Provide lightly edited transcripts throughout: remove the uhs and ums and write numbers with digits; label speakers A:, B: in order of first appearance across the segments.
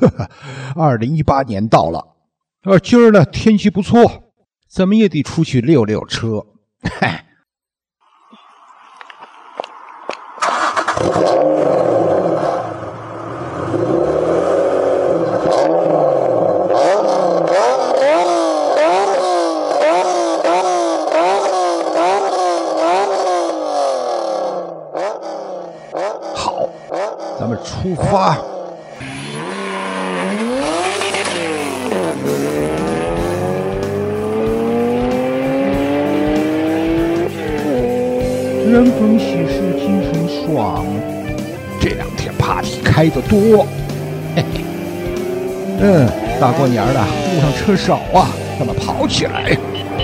A: 2018年到了，今儿呢天气不错，咱们也得出去溜溜车。嗨。好，咱们出发。人逢喜事精神爽，这2天 party 开得多，嘿嘿。大过年的路上车少啊，咱们跑起来。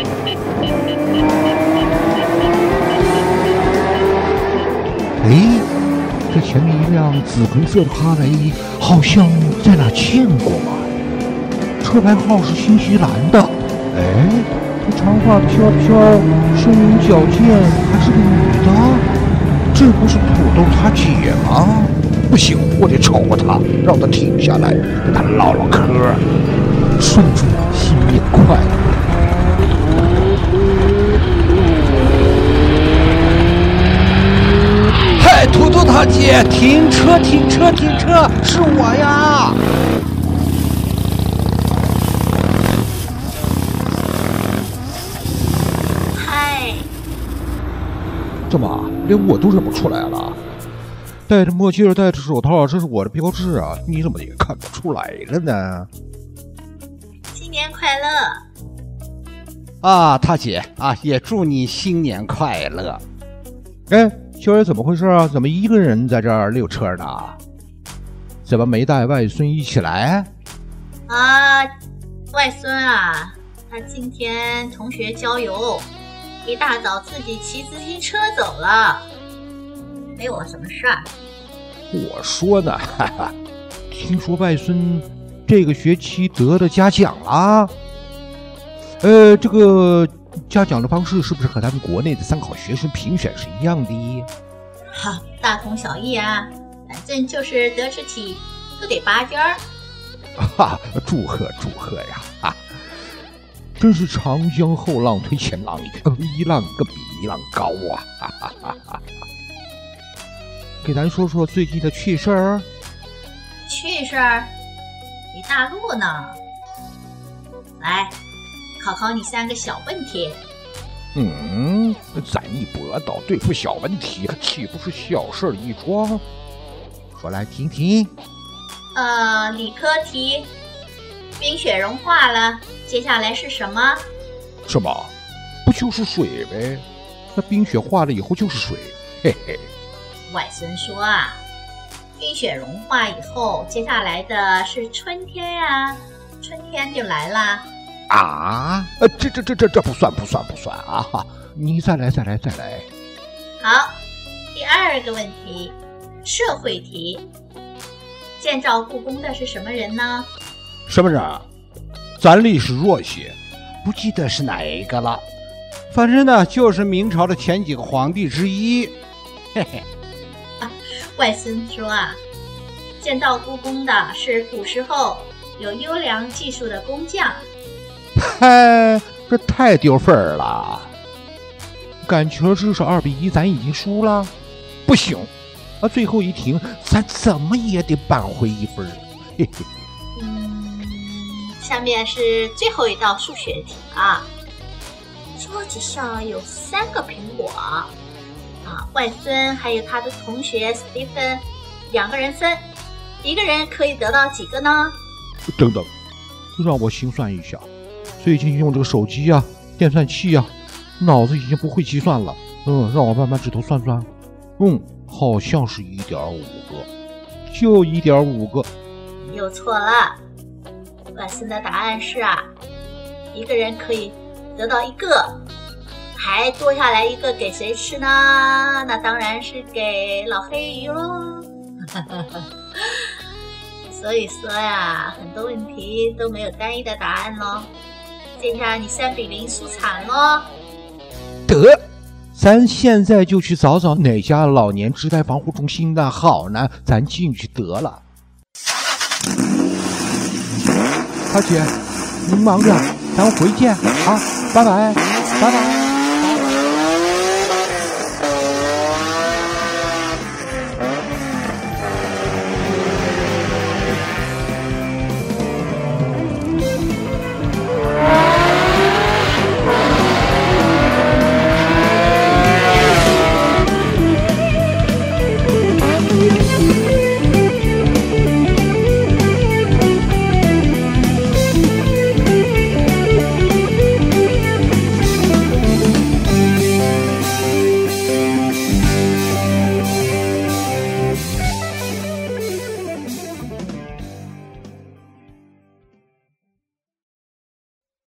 A: 哎，这前面一辆紫红色的哈雷，好像在哪见过啊？车牌号是新西兰的。哎，这长发飘飘，声音矫健，还是个女的，这不是土豆他姐吗？不行，我得超过他，让他停下来，跟他唠唠嗑。顺祝新年快乐！嗨，土豆他姐，停车，停车，停车，是我呀！
B: 嗨，
A: 怎么连我都认不出来了？戴着墨镜，戴着手套，这是我的标志啊！你怎么也看不出来了呢？
B: 新年快乐！
C: 啊，他姐啊，也祝你新年快乐。
A: 哎，今儿怎么回事啊？怎么一个人在这儿溜车呢？怎么没带外孙一起来？
B: 啊，外孙啊，他今天同学郊游，一大早自己骑自行车走了，没我什么事儿。
A: 我说呢，哈哈，听说外孙这个学期得了嘉奖啦。这个嘉奖的方式是不是和咱们国内的3好学生评选是一样的？
B: 好，大同小异啊，反正就是德智体都得8分。
A: 哈，祝贺祝贺呀！啊，真是长江后浪推前浪，一浪更比一浪高啊！哈哈哈哈。给咱说说最近的趣事儿。
B: 趣事儿？一大陆呢。来，考考你3个小问题。
A: 咱一搏到对付小问题，岂不是小事一桩？说来听听。
B: 理科题，冰雪融化了，接下来是什么？
A: 什么？不就是水呗？那冰雪化了以后就是水，嘿嘿。
B: 外孙说啊，冰雪融化以后，接下来的是春天呀，春天就来了。
A: 啊？这不算啊！你再来。
B: 好，第2个问题，社会题，建造故宫的是什么人呢？
A: 什么人？咱历史弱些，不记得是哪一个了。
C: 反正呢，就是明朝的前几个皇帝之一。嘿嘿。
B: 外孙说啊，建造故宫的是古时候有优良技术的工匠。
A: 嗨，这太丢份儿了。感情这是2比1，咱已经输了。不行，最后一停，咱怎么也得扳回1分。嘿嘿。
B: 下面是最后一道数学题啊。桌子上有3个苹果啊，外孙还有他的同学史蒂芬2个人分，一个人可以得到几个呢？
A: 等等，让我心算一下。最近用这个手机啊、电算器啊，脑子已经不会计算了。让我慢慢指头算算。好像是1.5个，就1.5个。
B: 你又错了，外孙的答案是一个人可以得到1个，还多下来1个给谁吃呢？那当然是给老黑鱼喽。所以说呀，很多问题都没有单一的答案咯。这下你3比0输惨咯。
A: 得，咱现在就去找找哪家老年痴呆防护中心的好呢，咱进去得了。 大姐，您忙着，咱回见啊，拜拜，拜拜。